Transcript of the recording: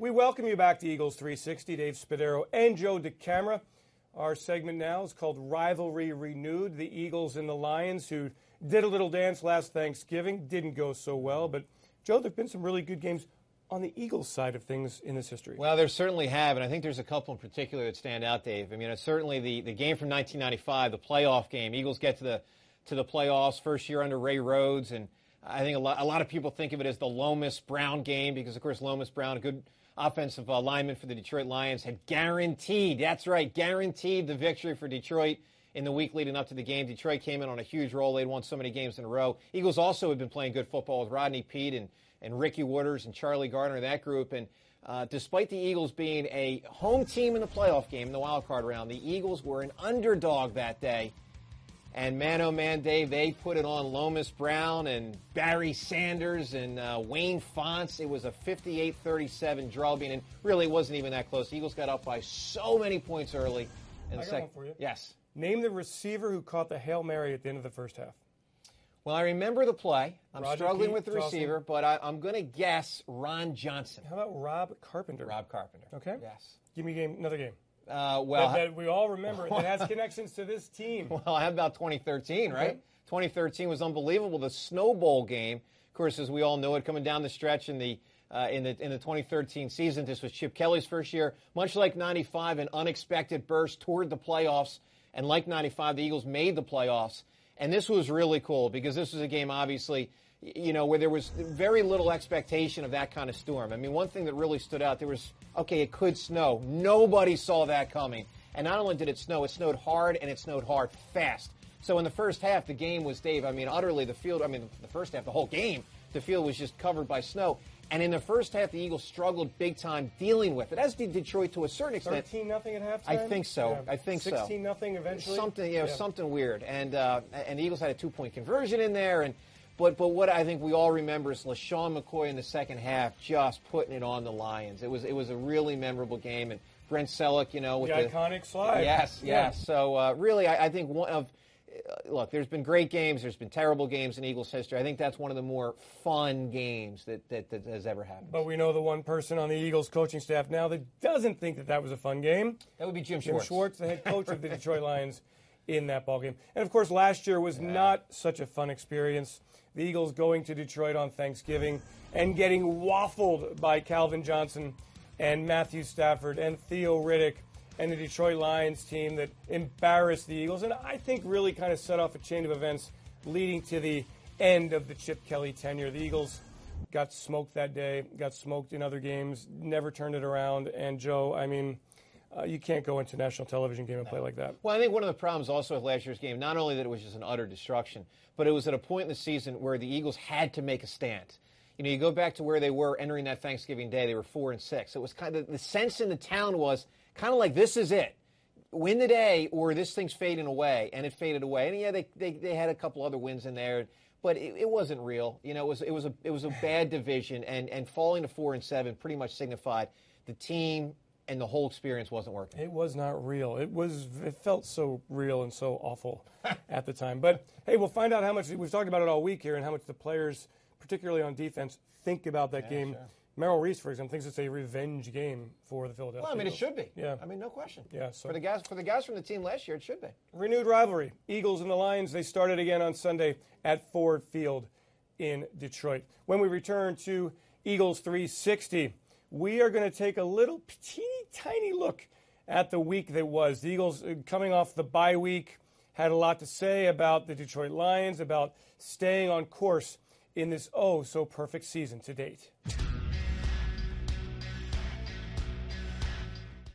We welcome you back to Eagles 360. Dave Spadaro and Joe DeCamara. Our segment now is called Rivalry Renewed. The Eagles and the Lions, who did a little dance last Thanksgiving, didn't go so well. But, Joe, there have been some really good games on the Eagles side of things in this history. Well, there certainly have, and I think there's a couple in particular that stand out, Dave. I mean, it's certainly the game from 1995, the playoff game. Eagles get to the playoffs, first year under Ray Rhodes, and I think a lot of people think of it as the Lomas-Brown game because, of course, Lomas-Brown, a good offensive lineman for the Detroit Lions, had guaranteed the victory for Detroit in the week leading up to the game. Detroit came in on a huge roll. They'd won so many games in a row. Eagles also had been playing good football with Rodney Peete and Ricky Waters and Charlie Gardner, that group. And despite the Eagles being a home team in the playoff game, in the wild card round, the Eagles were an underdog that day. And man, oh man, Dave, they put it on Lomas-Brown and Barry Sanders and Wayne Fonts. It was a 58-37 drubbing, and really it wasn't even that close. The Eagles got up by so many points early. I got one for you. Yes. Name the receiver who caught the Hail Mary at the end of the first half. Well, I remember the play. I'm Roger struggling Pete, with the receiver, but I'm going to guess Ron Johnson. How about Rob Carpenter? Rob Carpenter. Okay. Yes. Give me another game. That we all remember that has connections to this team. Well, how about 2013, right? Okay. 2013 was unbelievable. The Snow Bowl game, of course, as we all know it, coming down the stretch in the 2013 season. This was Chip Kelly's first year. Much like 95, an unexpected burst toward the playoffs. And like 95, the Eagles made the playoffs. And this was really cool because this was a game, obviously, where there was very little expectation of that kind of storm. I mean, one thing that really stood out, it could snow. Nobody saw that coming. And not only did it snowed hard, and it snowed hard fast. So in the first half, the game was, Dave, utterly the first half, the whole game, the field was just covered by snow. And in the first half, the Eagles struggled big time dealing with it, as did Detroit to a certain extent. 13-0 at halftime? I think so. Yeah. I think 16-0 eventually? Something weird. And the Eagles had a 2-point conversion in there. But what I think we all remember is LaShawn McCoy in the second half just putting it on the Lions. It was a really memorable game. And Brent Selleck, with the iconic slide. Yes. Yeah. So really, I think look, there's been great games. There's been terrible games in Eagles history. I think that's one of the more fun games that has ever happened. But we know the one person on the Eagles coaching staff now that doesn't think that was a fun game. That would be Jim Jim Schwartz. Schwartz, the head coach of the Detroit Lions in that ballgame. And, of course, last year was not such a fun experience. The Eagles going to Detroit on Thanksgiving and getting waffled by Calvin Johnson and Matthew Stafford and Theo Riddick and the Detroit Lions team that embarrassed the Eagles, and I think really kind of set off a chain of events leading to the end of the Chip Kelly tenure. The Eagles got smoked that day, got smoked in other games, never turned it around, and Joe, you can't go into national television game and play like that. Well, I think one of the problems also with last year's game, not only that it was just an utter destruction, but it was at a point in the season where the Eagles had to make a stand. You go back to where they were entering that Thanksgiving day, they were 4-6. It was kind of the sense in the town was kind of like, this is it. Win the day or this thing's fading away, and it faded away. And yeah, they had a couple other wins in there, but it wasn't real. It was a bad division, and falling to 4-7 pretty much signified the team and the whole experience wasn't working. It was not real. It felt so real and so awful at the time. But hey, we'll find out how much we've talked about it all week here, and how much the players, particularly on defense, think about that game. Sure. Merrill Reese, for example, thinks it's a revenge game for the Philadelphia Well, Eagles. it should be. Yeah. No question. Yeah. So for the guys from the team last year, it should be. Renewed rivalry. Eagles and the Lions, they started again on Sunday at Ford Field in Detroit. When we return to Eagles 360, we are going to take a little teeny tiny look at the week that was. The Eagles, coming off the bye week, had a lot to say about the Detroit Lions, about staying on course in this oh-so-perfect season to date.